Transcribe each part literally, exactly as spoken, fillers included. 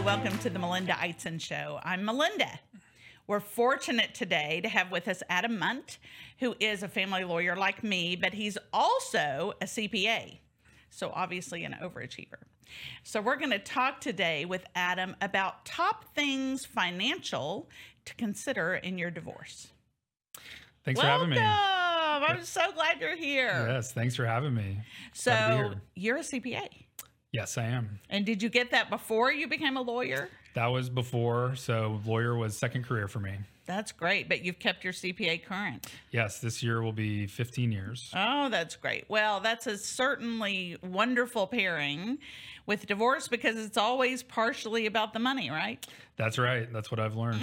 welcome to the Melinda Eitzen Show. I'm Melinda. We're fortunate today to have with us Adam Munt, who is a family lawyer like me, but he's also a C P A, so obviously an overachiever. So we're going to talk today with Adam about top things financial to consider in your divorce. Thanks Welcome. for having me. I'm so glad you're here. Yes, thanks for having me. So Glad to be here. you're a C P A. Yes, I am. And did you get that before you became a lawyer? That was before, so lawyer was second career for me. That's great, but you've kept your C P A current. Yes, this year will be fifteen years. Oh, that's great. Well, that's a certainly wonderful pairing with divorce because it's always partially about the money, right? That's right. That's what I've learned.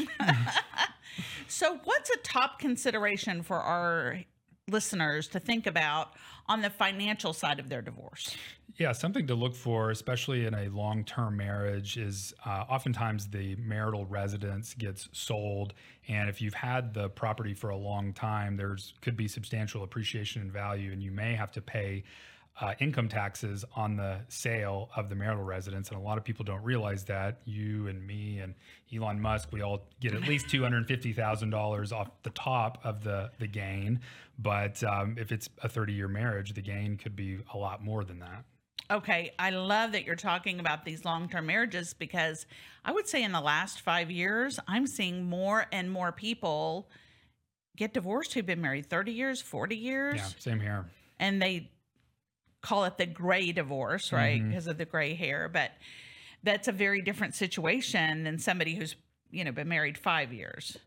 So what's a top consideration for our listeners to think about on the financial side of their divorce? Yeah, something to look for, especially in a long-term marriage, is uh, oftentimes the marital residence gets sold. And if you've had the property for a long time, there's could be substantial appreciation in value, and you may have to pay uh, income taxes on the sale of the marital residence. And a lot of people don't realize that. You and me and Elon Musk, we all get at least two hundred fifty thousand dollars off the top of the, the gain. But um, if it's a thirty-year marriage, the gain could be a lot more than that. Okay, I love that you're talking about these long-term marriages because I would say in the last five years, I'm seeing more and more people get divorced who've been married thirty years, forty years. Yeah, same here. And they call it the gray divorce, right? Mhm. Because of the gray hair. But that's a very different situation than somebody who's, you know, been married five years.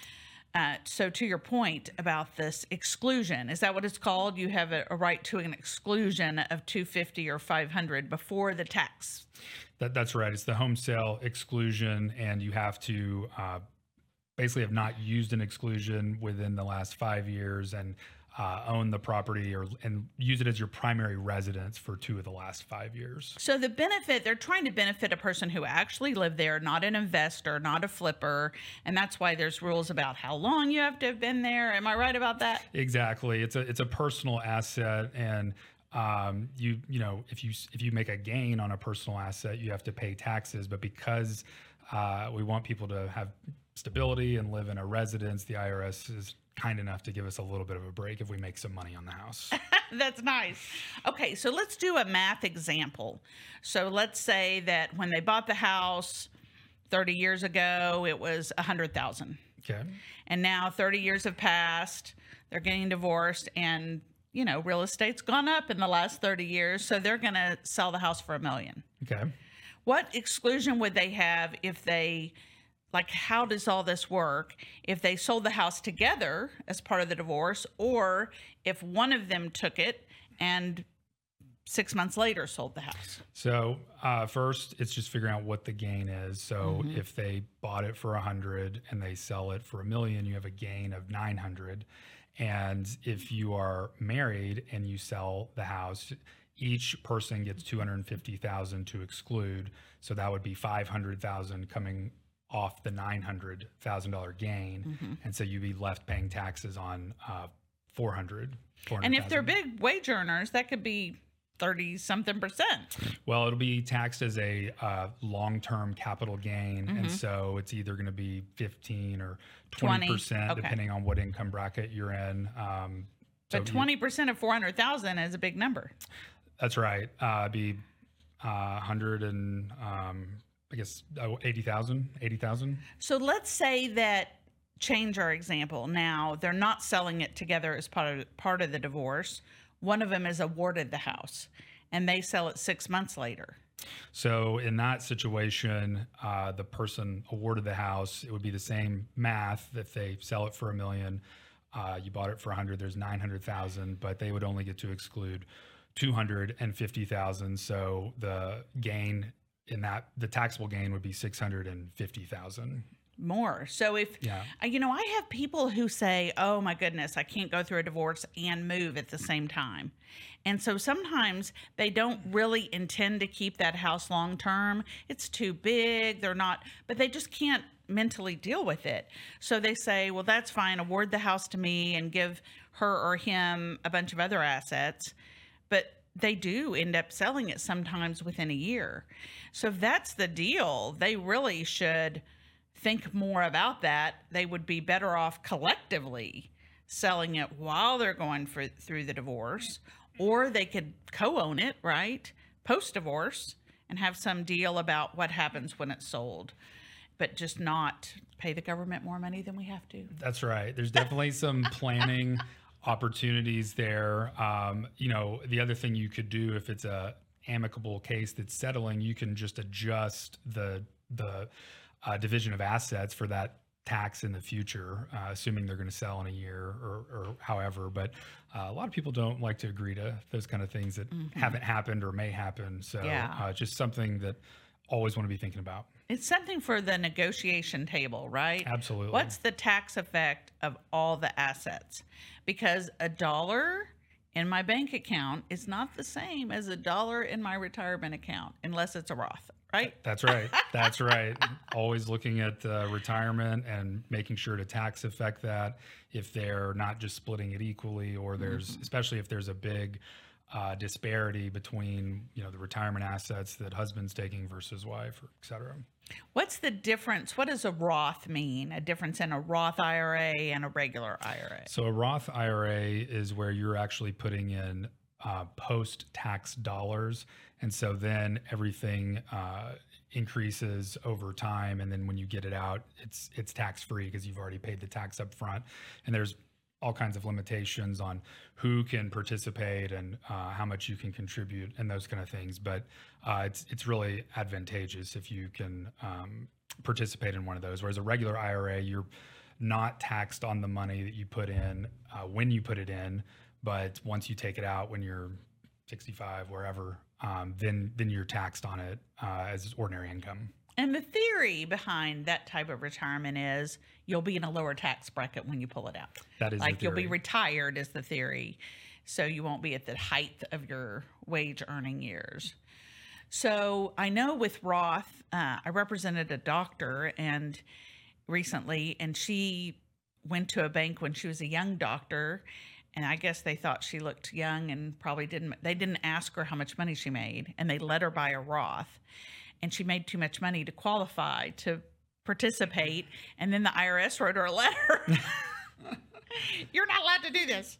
Uh, so to your point about this exclusion, is that what it's called? You have a, a right to an exclusion of two hundred fifty or five hundred before the tax. That, that's right. It's the home sale exclusion, and you have to uh, basically have not used an exclusion within the last five years and uh, own the property or and use it as your primary residence for two of the last five years. So the benefit, they're trying to benefit a person who actually lived there, not an investor, not a flipper. And that's why there's rules about how long you have to have been there. Am I right about that? Exactly. It's a it's a personal asset, and um, you you know if you if you make a gain on a personal asset, you have to pay taxes. But because uh, we want people to have stability and live in a residence, the I R S is kind enough to give us a little bit of a break if we make some money on the house. That's nice. Okay, so let's do a math example. So let's say that when they bought the house thirty years ago, it was one hundred thousand dollars. Okay. And now thirty years have passed, they're getting divorced, and you know, real estate's gone up in the last thirty years, so they're going to sell the house for a million. Okay. What exclusion would they have if they, like, how does all this work if they sold the house together as part of the divorce, or if one of them took it and six months later sold the house? So uh, first, it's just figuring out what the gain is. So Mhm. if they bought it for a hundred and they sell it for a million, you have a gain of nine hundred. And if you are married and you sell the house, each person gets two hundred fifty thousand to exclude. So that would be five hundred thousand coming off the nine hundred thousand dollars gain. Mhm. And so you'd be left paying taxes on uh, four hundred. And if they're big wage earners, that could be thirty something percent. Well, it'll be taxed as a uh, long-term capital gain. Mhm. And so it's either going to be fifteen or twenty, twenty percent, okay. depending on what income bracket you're in. Um, so But you- twenty percent of four hundred thousand is a big number. That's right. Uh, it'd be uh, one hundred and um, I guess oh, eighty thousand, eighty thousand. So let's say that, change our example. Now they're not selling it together as part of part of the divorce. One of them is awarded the house and they sell it six months later. So in that situation, uh, the person awarded the house, it would be the same math. If they sell it for a million, uh, you bought it for a hundred, there's nine hundred thousand, but they would only get to exclude two hundred fifty thousand. So the gain in that, the taxable gain would be six hundred fifty thousand. More. So if, Yeah. uh, you know, I have people who say, oh my goodness, I can't go through a divorce and move at the same time. And so sometimes they don't really intend to keep that house long term. It's too big. They're not, but they just can't mentally deal with it. So they say, well, that's fine. Award the house to me and give her or him a bunch of other assets. But they do end up selling it sometimes within a year. So if that's the deal, they really should think more about that. They would be better off collectively selling it while they're going for, through the divorce, or they could co-own it, right? Post-divorce, and have some deal about what happens when it's sold, but just not pay the government more money than we have to. That's right. There's definitely some planning opportunities there. Um, you know, the other thing you could do, if it's a amicable case that's settling, you can just adjust the the uh, division of assets for that tax in the future, uh, assuming they're going to sell in a year or, or however. But uh, a lot of people don't like to agree to those kind of things that mm-hmm. haven't happened or may happen. So yeah. uh, just something that always want to be thinking about. It's something for the negotiation table, right? Absolutely. What's the tax effect of all the assets? Because a dollar in my bank account is not the same as a dollar in my retirement account, unless it's a Roth, right? That's right. That's right. Always looking at uh, retirement and making sure to tax affect that if they're not just splitting it equally, or there's, mm-hmm. especially if there's a big uh, disparity between, you know, the retirement assets that husband's taking versus wife, or et cetera. What's the difference? What does a Roth mean? A difference in a Roth I R A and a regular I R A? So a Roth I R A is where you're actually putting in uh, post-tax dollars. And so then everything uh, increases over time. And then when you get it out, it's it's tax-free because you've already paid the tax up front. And there's all kinds of limitations on who can participate and uh, how much you can contribute and those kind of things. But uh, it's it's really advantageous if you can um, participate in one of those. Whereas a regular I R A, you're not taxed on the money that you put in uh, when you put it in, but once you take it out when you're sixty-five, wherever, um, then then you're taxed on it uh, as ordinary income. And the theory behind that type of retirement is you'll be in a lower tax bracket when you pull it out. That is like the you'll theory. be retired is the theory. So you won't be at the height of your wage earning years. So I know with Roth, uh, I represented a doctor and recently, and she went to a bank when she was a young doctor. And I guess they thought she looked young and probably didn't, they didn't ask her how much money she made, and they let her buy a Roth. And she made too much money to qualify to participate. And then the I R S wrote her a letter. You're not allowed to do this.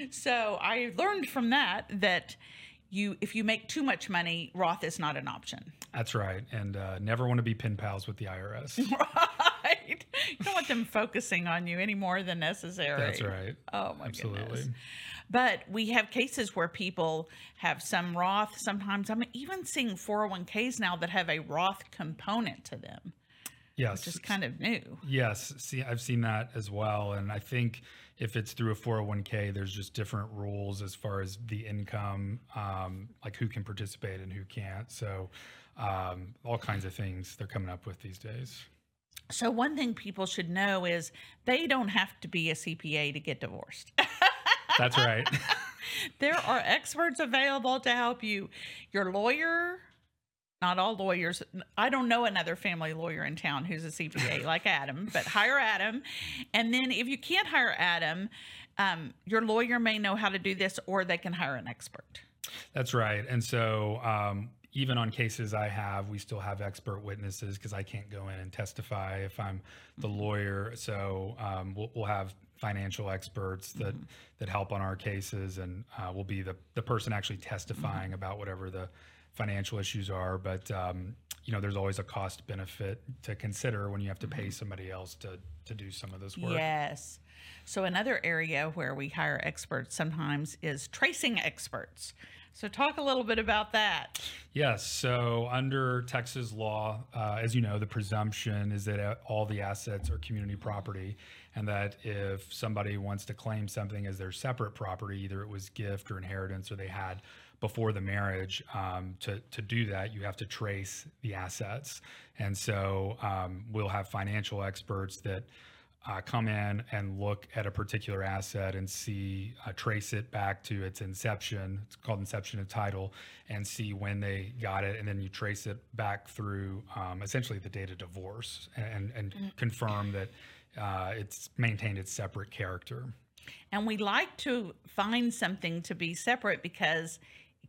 So I learned from that that you, if you make too much money, Roth is not an option. That's right. And uh, never want to be pen pals with the I R S. Right. You don't want them focusing on you any more than necessary. That's right. Oh, my Absolutely. goodness. But we have cases where people have some Roth. Sometimes I'm even seeing four oh one k's now that have a Roth component to them. Yes. Which is kind of new. Yes. See, I've seen that as well. And I think if it's through a four oh one k, there's just different rules as far as the income, um, like who can participate and who can't. So um, all kinds of things they're coming up with these days. So one thing people should know is they don't have to be a C P A to get divorced. That's right. There are experts available to help you. Your lawyer, not all lawyers. I don't know another family lawyer in town who's a C P A like Adam, but hire Adam. And then if you can't hire Adam, um, your lawyer may know how to do this, or they can hire an expert. That's right. And so um, even on cases I have, we still have expert witnesses because I can't go in and testify if I'm the lawyer. So um, we'll, we'll have financial experts that mm-hmm. that help on our cases, and uh, we'll be the, the person actually testifying mm-hmm. about whatever the financial issues are. But um, you know, there's always a cost benefit to consider when you have to pay mm-hmm. somebody else to to do some of this work. Yes. So another area where we hire experts sometimes is tracing experts. So talk a little bit about that. Yes. So under Texas law, uh, as you know, the presumption is that all the assets are community property, and that if somebody wants to claim something as their separate property, either it was gift or inheritance or they had before the marriage, um, to, to do that, you have to trace the assets. And so um, we'll have financial experts that Uh, come in and look at a particular asset and see, uh, trace it back to its inception. It's called inception of title, and see when they got it. And then you trace it back through um, essentially the date of divorce, and, and mm-hmm. confirm that uh, it's maintained its separate character. And we like to find something to be separate because it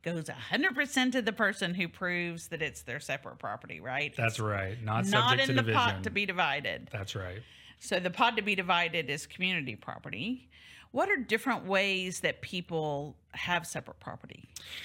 goes one hundred percent to the person who proves that it's their separate property, right? That's right. Not Not subject in to the division. pot to be divided. That's right. So the pot to be divided is community property. What are different ways that people have separate property?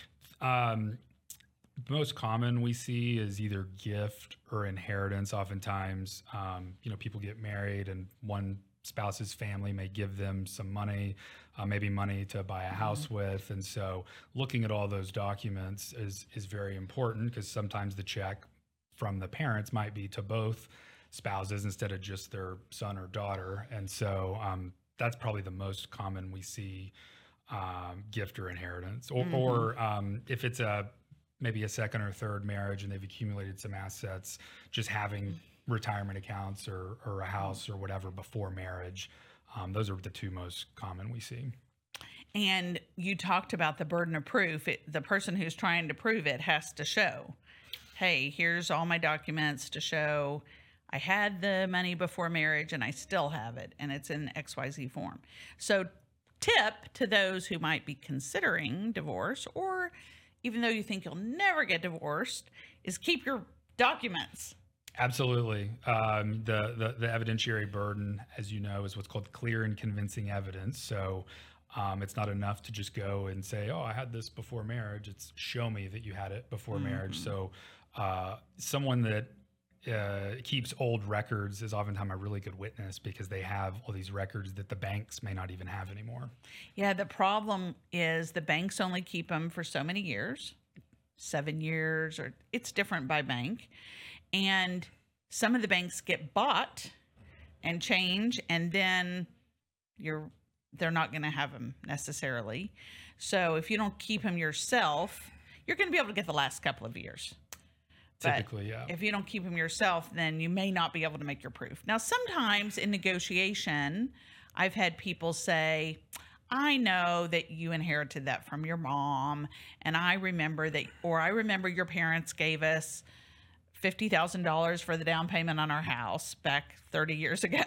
Um, most common we see is either gift or inheritance. Oftentimes, um, you know, people get married and one spouse's family may give them some money, uh, maybe money to buy a house with. And so looking at all those documents is, is very important, because sometimes the check from the parents might be to both spouses instead of just their son or daughter. And so um, that's probably the most common we see, um, gift or inheritance. Or, Mhm. or um, if it's a maybe a second or third marriage and they've accumulated some assets, just having retirement accounts or, or a house or whatever before marriage. Um, those are the two most common we see. And you talked about the burden of proof. It, the person who's trying to prove it has to show, hey, here's all my documents to show I had the money before marriage and I still have it, and it's in X Y Z form. So tip to those who might be considering divorce, or even though you think you'll never get divorced, is keep your documents. Absolutely. Um, the, the, the evidentiary burden, as you know, is what's called clear and convincing evidence. So um, it's not enough to just go and say, oh, I had this before marriage. It's show me that you had it before mm-hmm. marriage. So uh, someone that uh, keeps old records is oftentimes a really good witness, because they have all these records that the banks may not even have anymore. Yeah, the problem is the banks only keep them for so many years, seven years, or it's different by bank. And some of the banks get bought and change, and then you're they're not going to have them necessarily. So if you don't keep them yourself, you're going to be able to get the last couple of years. Typically, but yeah. If you don't keep them yourself, then you may not be able to make your proof. Now, sometimes in negotiation, I've had people say, I know that you inherited that from your mom, and I remember that, or I remember your parents gave us fifty thousand dollars for the down payment on our house back thirty years ago.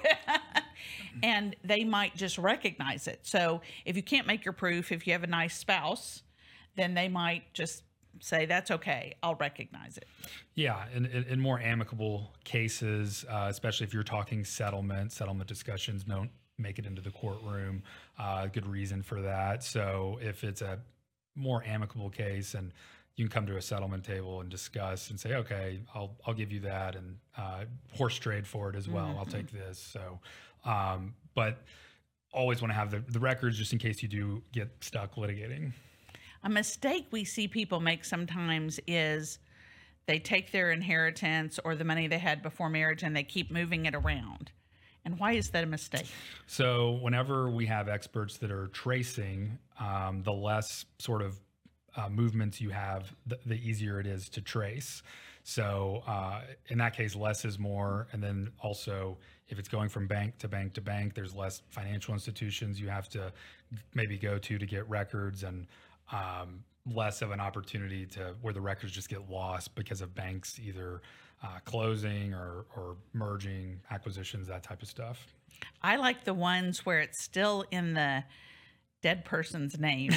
And they might just recognize it. So if you can't make your proof, if you have a nice spouse, then they might just say, that's okay, I'll recognize it. Yeah, in, in, in more amicable cases, uh, especially if you're talking settlement, settlement discussions don't make it into the courtroom. Uh, good reason for that. So if it's a more amicable case and you can come to a settlement table and discuss and say, okay, I'll I'll give you that, and uh, horse trade for it as well. Mm-hmm. I'll take this. So, um, but always want to have the, the records just in case you do get stuck litigating. A mistake we see people make sometimes is they take their inheritance or the money they had before marriage and they keep moving it around. And why is that a mistake? So whenever we have experts that are tracing, um, the less sort of Uh, movements you have, the, the easier it is to trace. So uh, in that case, less is more. And then also, if it's going from bank to bank to bank, there's less financial institutions you have to maybe go to to get records, and um, less of an opportunity to where the records just get lost because of banks either uh, closing or, or merging, acquisitions, that type of stuff. I like the ones where it's still in the dead person's name.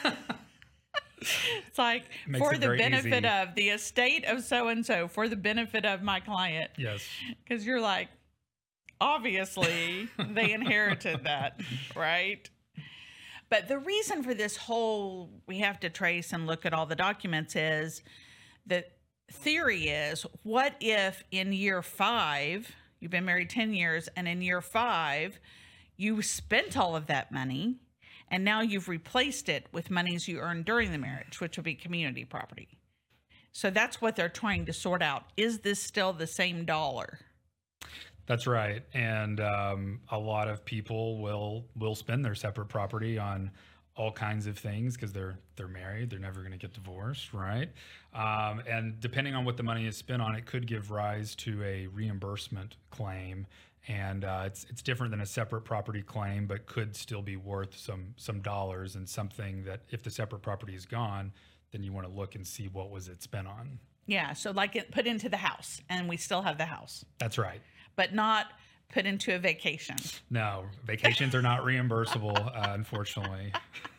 It's like, Makes for it the very benefit easy. of the estate of so-and-so, for the benefit of my client. Yes. Because you're like, obviously they inherited that, right? But the reason for this whole, we have to trace and look at all the documents, is that theory is, what if in year five, you've been married ten years, and in year five, you spent all of that money, and now you've replaced it with monies you earned during the marriage, which would be community property. So that's what they're trying to sort out. Is this still the same dollar? That's right. And um, a lot of people will will spend their separate property on all kinds of things because they're they're married. They're never going to get divorced, right? Um, and depending on what the money is spent on, it could give rise to a reimbursement claim. And uh, it's it's different than a separate property claim, but could still be worth some some dollars, and something that if the separate property is gone, then you want to look and see what was it spent on. Yeah, so like it put into the house, and we still have the house. That's right. But not put into a vacation. No, vacations are not reimbursable, uh, unfortunately.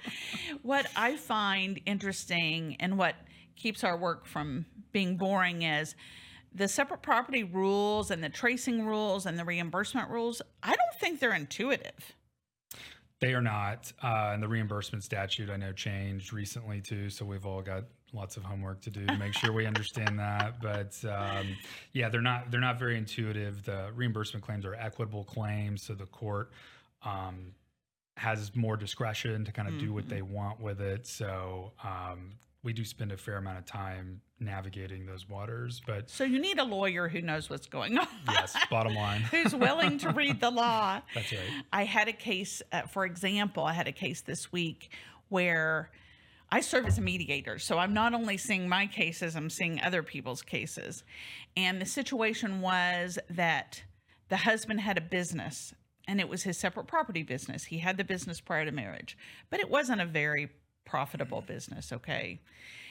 What I find interesting and what keeps our work from being boring is the separate property rules and the tracing rules and the reimbursement rules. I don't think they're intuitive. They are not. Uh, and the reimbursement statute, I know, changed recently too. So we've all got lots of homework to do to make sure we understand that. But um, yeah, they're not they're not very intuitive. The reimbursement claims are equitable claims, so the court um, has more discretion to kind of mm-hmm. do what they want with it. So um, we do spend a fair amount of time navigating those waters. But so you need a lawyer who knows what's going on. Yes, bottom line. Who's willing to read the law. That's right. I had a case, uh, for example, I had a case this week where I serve as a mediator. So I'm not only seeing my cases, I'm seeing other people's cases. And the situation was that the husband had a business, and it was his separate property business. He had the business prior to marriage, but it wasn't a very profitable business, okay?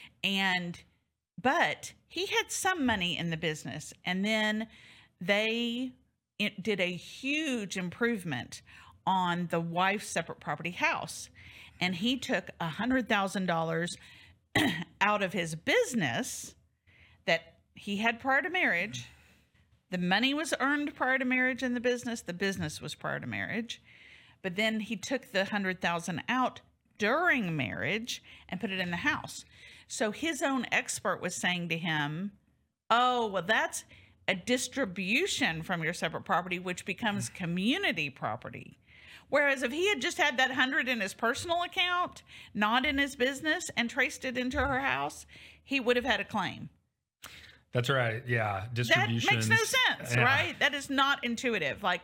And but he had some money in the business, and then they it did a huge improvement on the wife's separate property house. And he took one hundred thousand dollars out of his business that he had prior to marriage. The money was earned prior to marriage in the business. The business was prior to marriage. But then he took the one hundred thousand dollars out during marriage and put it in the house. So his own expert was saying to him, oh, well, that's a distribution from your separate property, which becomes community property. Whereas if he had just had that hundred in his personal account, not in his business, and traced it into her house, he would have had a claim. That's right. Yeah. Distributions. That makes no sense, yeah. Right? That is not intuitive. Like,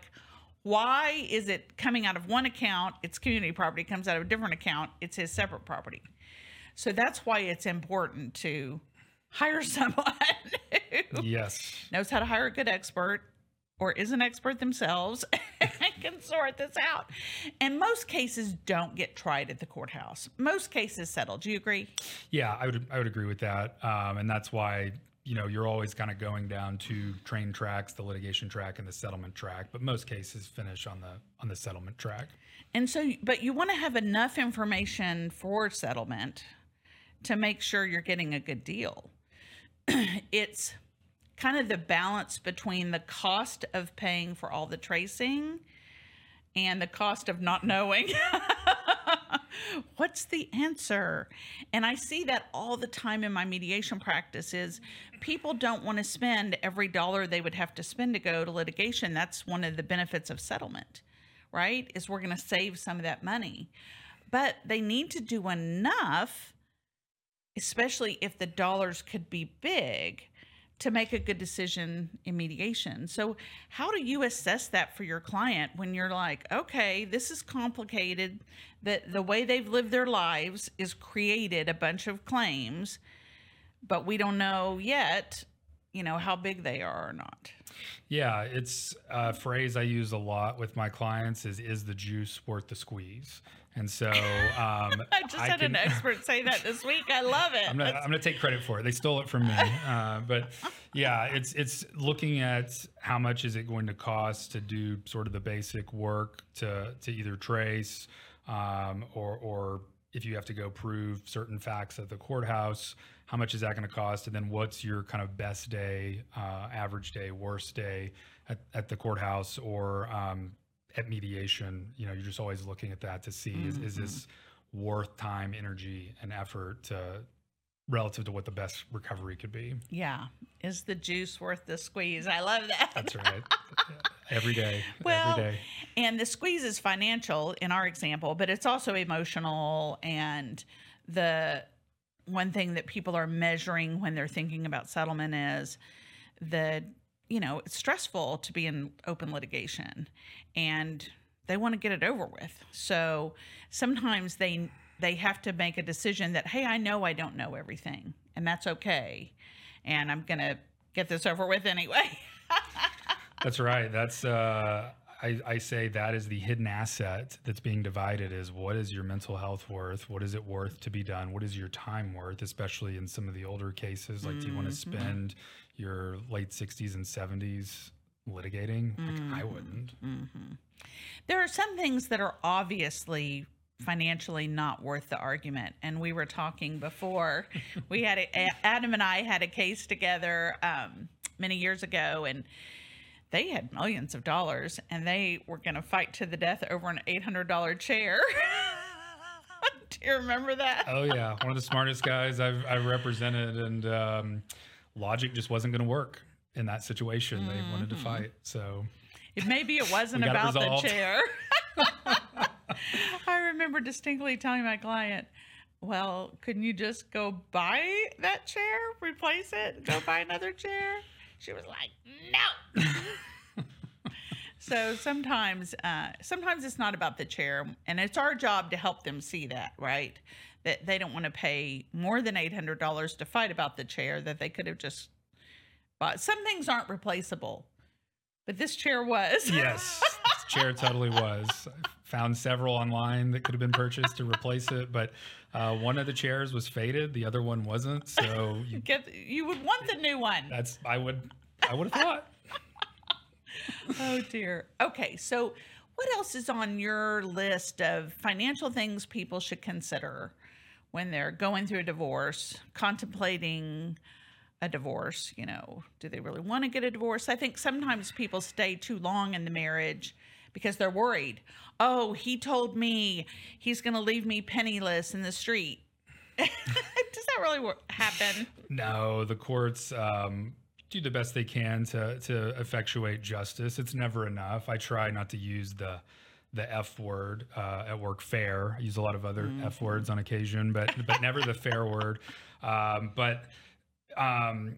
why is it coming out of one account? It's community property, comes out of a different account. It's his separate property. So that's why it's important to hire someone who yes. knows how to hire a good expert or is an expert themselves and can sort this out. And most cases don't get tried at the courthouse. Most cases settle. Do you agree? Yeah, I would I would agree with that. Um, and that's why, you know, you're always kind of going down two train tracks, the litigation track and the settlement track, but most cases finish on the on the settlement track. And so, but you want to have enough information for settlement to make sure you're getting a good deal. It's kind of the balance between the cost of paying for all the tracing and the cost of not knowing what's the answer. And I see that all the time in my mediation practice is people don't want to spend every dollar they would have to spend to go to litigation. That's one of the benefits of settlement, right? Is we're going to save some of that money. But they need to do enough, especially if the dollars could be big, to make a good decision in mediation. So how do you assess that for your client when you're like, okay, this is complicated, that the way they've lived their lives is created a bunch of claims, but we don't know yet, you know, how big they are or not? Yeah, it's a phrase I use a lot with my clients is, is the juice worth the squeeze? And so um, I just I had can, an expert say that this week. I love it. I'm gonna, I'm gonna take credit for it. They stole it from me. Uh, but yeah, it's it's looking at how much is it going to cost to do sort of the basic work to to either trace um, or or if you have to go prove certain facts at the courthouse, how much is that going to cost? And then what's your kind of best day, uh, average day, worst day at, at the courthouse or um, at mediation? You know, you're just always looking at that to see mm-hmm. is, is this worth time, energy, and effort to, relative to what the best recovery could be. Yeah. Is the juice worth the squeeze? I love that. That's right. Every day. Well, every day. And the squeeze is financial in our example, but it's also emotional. And the one thing that people are measuring when they're thinking about settlement is the, you know, it's stressful to be in open litigation and they want to get it over with. So sometimes they they have to make a decision that, hey, I know I don't know everything, and that's okay. And I'm going to get this over with anyway. That's right. That's, uh, I, I say that is the hidden asset that's being divided is what is your mental health worth? What is it worth to be done? What is your time worth, especially in some of the older cases? Like, mm-hmm. do you want to spend your late sixties and seventies litigating? Like, mm-hmm. I wouldn't. Mm-hmm. There are some things that are obviously financially not worth the argument. And we were talking before. We had a, Adam and I had a case together um, many years ago, and they had millions of dollars, and they were going to fight to the death over an eight hundred dollars chair. Do you remember that? Oh yeah, one of the smartest guys I've I've represented, and um, logic just wasn't going to work in that situation. Mm-hmm. They wanted to fight, so it, maybe it wasn't about it the chair. I remember distinctly telling my client, "Well, couldn't you just go buy that chair, replace it, go buy another chair?" She was like, "No." So sometimes, uh, sometimes it's not about the chair, and it's our job to help them see that, right? That they don't want to pay more than eight hundred dollars to fight about the chair that they could have just bought. Some things aren't replaceable, but this chair was. Yes, this chair totally was. I found several online that could have been purchased to replace it, but uh, one of the chairs was faded, the other one wasn't. So you, Get, you would want the new one. That's I would I would have thought. Oh dear. Okay, so what else is on your list of financial things people should consider when they're going through a divorce, contemplating a divorce? You know, do they really want to get a divorce? I think sometimes people stay too long in the marriage because they're worried. Oh, he told me he's going to leave me penniless in the street. Does that really wor- happen? No, the courts um, do the best they can to to effectuate justice. It's never enough. I try not to use the the F word uh, at work. Fair. I use a lot of other mm-hmm. F words on occasion, but but never the fair word. Um, but um,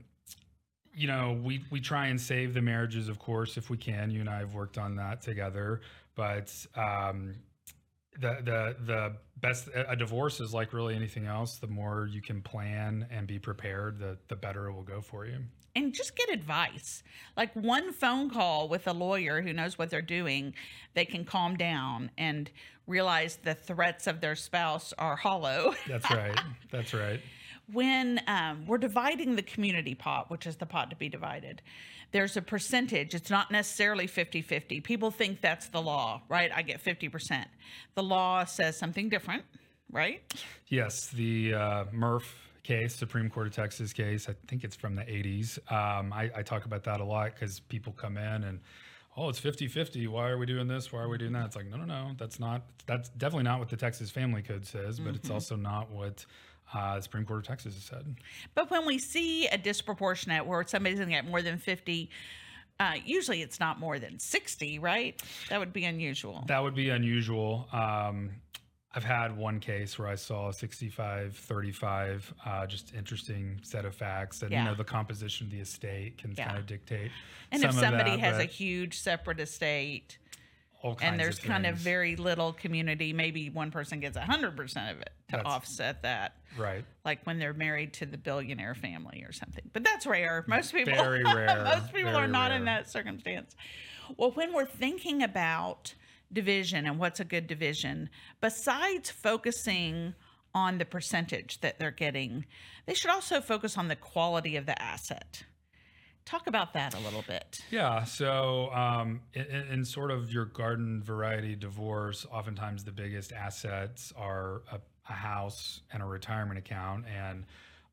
you know, we we try and save the marriages, of course, if we can. You and I have worked on that together. But um, the the the best a divorce is like really anything else. The more you can plan and be prepared, the the better it will go for you. And just get advice. Like one phone call with a lawyer who knows what they're doing, they can calm down and realize the threats of their spouse are hollow. That's right. That's right. When um, we're dividing the community pot, which is the pot to be divided, there's a percentage. It's not necessarily fifty-fifty. People think that's the law, right? I get fifty percent. The law says something different, right? Yes. The uh, Murph case, Supreme Court of Texas case, I think it's from the eighties. Um, I, I talk about that a lot because people come in and, oh, it's fifty-fifty. Why are we doing this? Why are we doing that? It's like, no, no, no. That's not, that's definitely not what the Texas Family Code says, but mm-hmm. it's also not what uh, the Supreme Court of Texas has said. But when we see a disproportionate where somebody's going to get more than fifty, uh, usually it's not more than sixty, right? That would be unusual. That would be unusual. Um, I've had one case where I saw sixty-five thirty-five, uh, just interesting set of facts. And, yeah. you know, the composition of the estate can yeah. kind of dictate And some if somebody of that, has a huge separate estate all kinds and there's of kind of things. very little community, maybe one person gets one hundred percent of it to That's, offset that. Right. Like when they're married to the billionaire family or something. But that's rare. Most people, Very rare. most people Very are not rare. in that circumstance. Well, when we're thinking about division and what's a good division, besides focusing on the percentage that they're getting, they should also focus on the quality of the asset. Talk about that a little bit. Yeah. So um, in, in sort of your garden variety divorce, oftentimes the biggest assets are a, a house and a retirement account. And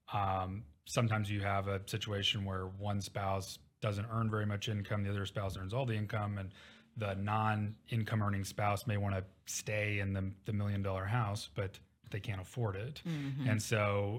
um, sometimes you have a situation where one spouse doesn't earn very much income, the other spouse earns all the income, and the non-income earning spouse may want to stay in the, the million dollar house, but they can't afford it. Mm-hmm. And so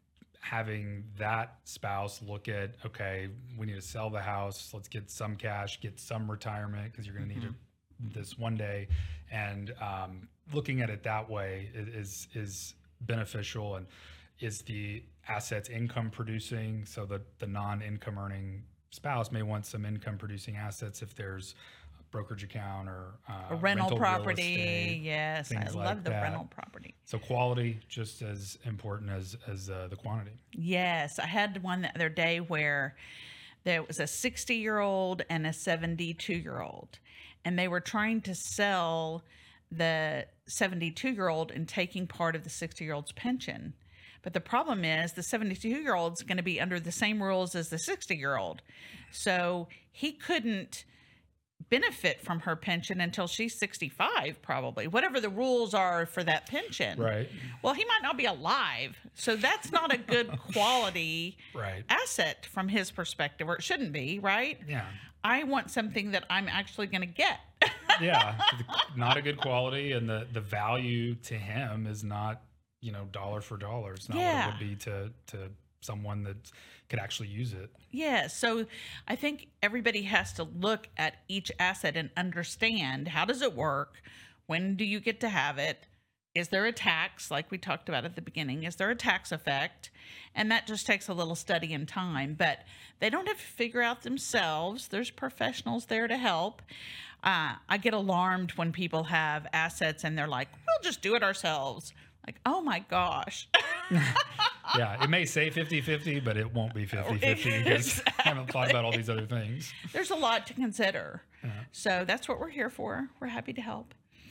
having that spouse look at, okay, we need to sell the house. Let's get some cash, get some retirement because you're going to mm-hmm. need it this one day. And um, looking at it that way is, is beneficial. And is the assets income producing? So the, the non-income earning spouse may want some income producing assets if there's brokerage account or uh, a rental, rental property. Estate, yes, I like love the that. rental property. So quality just as important as as uh, the quantity. Yes, I had one the other day where there was a sixty-year-old and a seventy-two-year-old, and they were trying to sell the seventy-two-year-old and taking part of the sixty-year-old's pension. But the problem is the seventy-two-year-old is going to be under the same rules as the sixty-year-old. So he couldn't benefit from her pension until she's sixty-five, probably, whatever the rules are for that pension. Right. Well, he might not be alive. So that's not a good quality Right. asset from his perspective, or it shouldn't be, right? Yeah. I want something that I'm actually going to get. Yeah. Not a good quality, and the the value to him is not, you know, dollar for dollar. It's not Yeah. what it would be to to someone that could actually use it. Yeah, so I think everybody has to look at each asset and understand, how does it work? When do you get to have it? Is there a tax, like we talked about at the beginning? Is there a tax effect? And that just takes a little study and time, but they don't have to figure out themselves. There's professionals there to help. Uh, I get alarmed when people have assets and they're like, we'll just do it ourselves. Like, oh my gosh. Yeah, it may say fifty-fifty, but it won't be fifty-fifty because I haven't thought about all these other things. There's a lot to consider. Yeah. So that's what we're here for. We're happy to help.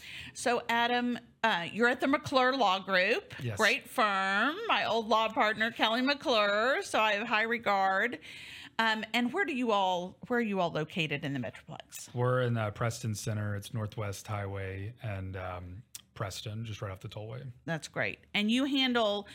So, Adam, uh, you're at the McClure Law Group. Yes. Great firm. My old law partner, Kelly McClure. So I have high regard. Um, and where do you all, where are you all located in the Metroplex? We're in uh, Preston Center. It's Northwest Highway and um, Preston, just right off the tollway. That's great. And you handle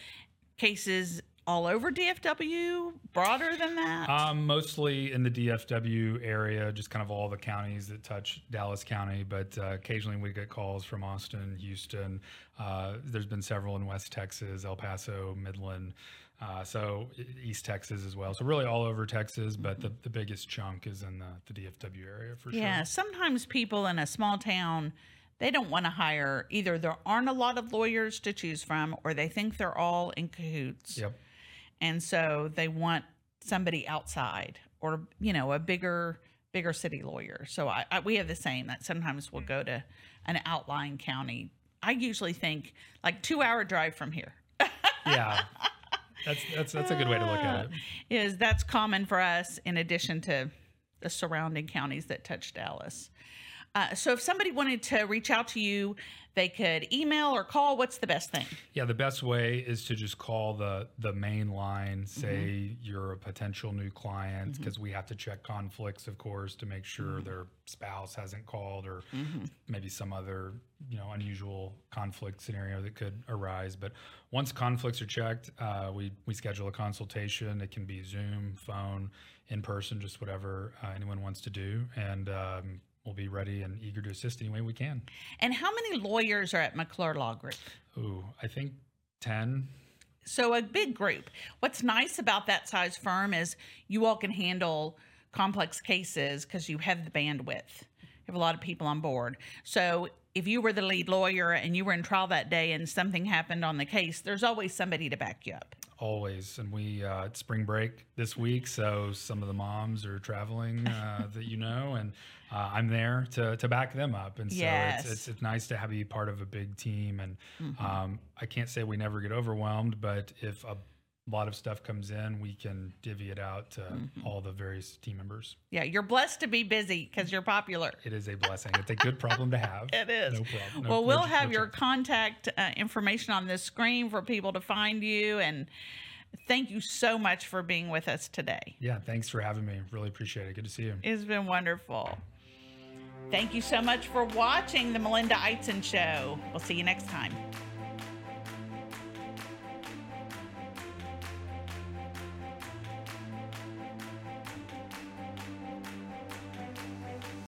cases all over D F W, broader than that? Um, mostly in the D F W area, just kind of all the counties that touch Dallas County, but uh, occasionally we get calls from Austin, Houston. Uh, there's been several in West Texas, El Paso, Midland, uh, so East Texas as well. So really all over Texas, but the, the biggest chunk is in the, the D F W area for sure. Yeah, sometimes people in a small town, they don't want to hire, either there aren't a lot of lawyers to choose from, or they think they're all in cahoots. Yep. And so they want somebody outside, or, you know, a bigger, bigger city lawyer. So I, I we have the same, that sometimes we'll go to an outlying county. I usually think like two hour drive from here. Yeah. That's, that's, that's a good way to look at it. Is that's common for us, in addition to the surrounding counties that touch Dallas. Uh, so if somebody wanted to reach out to you, they could email or call. What's the best thing? Yeah, the best way is to just call the the main line, say mm-hmm. you're a potential new client, because mm-hmm. we have to check conflicts, of course, to make sure mm-hmm. their spouse hasn't called, or mm-hmm. maybe some other, you know, unusual conflict scenario that could arise. But once conflicts are checked, uh, we, we schedule a consultation. It can be Zoom, phone, in person, just whatever uh, anyone wants to do. And um, we'll be ready and eager to assist any way we can. And how many lawyers are at McClure Law Group? Ooh, I think ten. So a big group. What's nice about that size firm is you all can handle complex cases because you have the bandwidth. You have a lot of people on board. So if you were the lead lawyer and you were in trial that day and something happened on the case, there's always somebody to back you up. Always. And we, uh, it's spring break this week, so some of the moms are traveling uh, that you know, and uh, I'm there to to back them up. And so yes. it's, it's it's nice to have be part of a big team. And mm-hmm. um, I can't say we never get overwhelmed, but if a lot of stuff comes in, we can divvy it out to mm-hmm. all the various team members. Yeah, you're blessed to be busy because you're popular. It is a blessing. It's a good problem to have. It is. No problem. No, well, we'll no, have no your chance. contact uh, information on this screen for people to find you. And thank you so much for being with us today. Yeah, thanks for having me. Really appreciate it. Good to see you. It's been wonderful. Thank you so much for watching the Melinda Eitzen Show. We'll see you next time.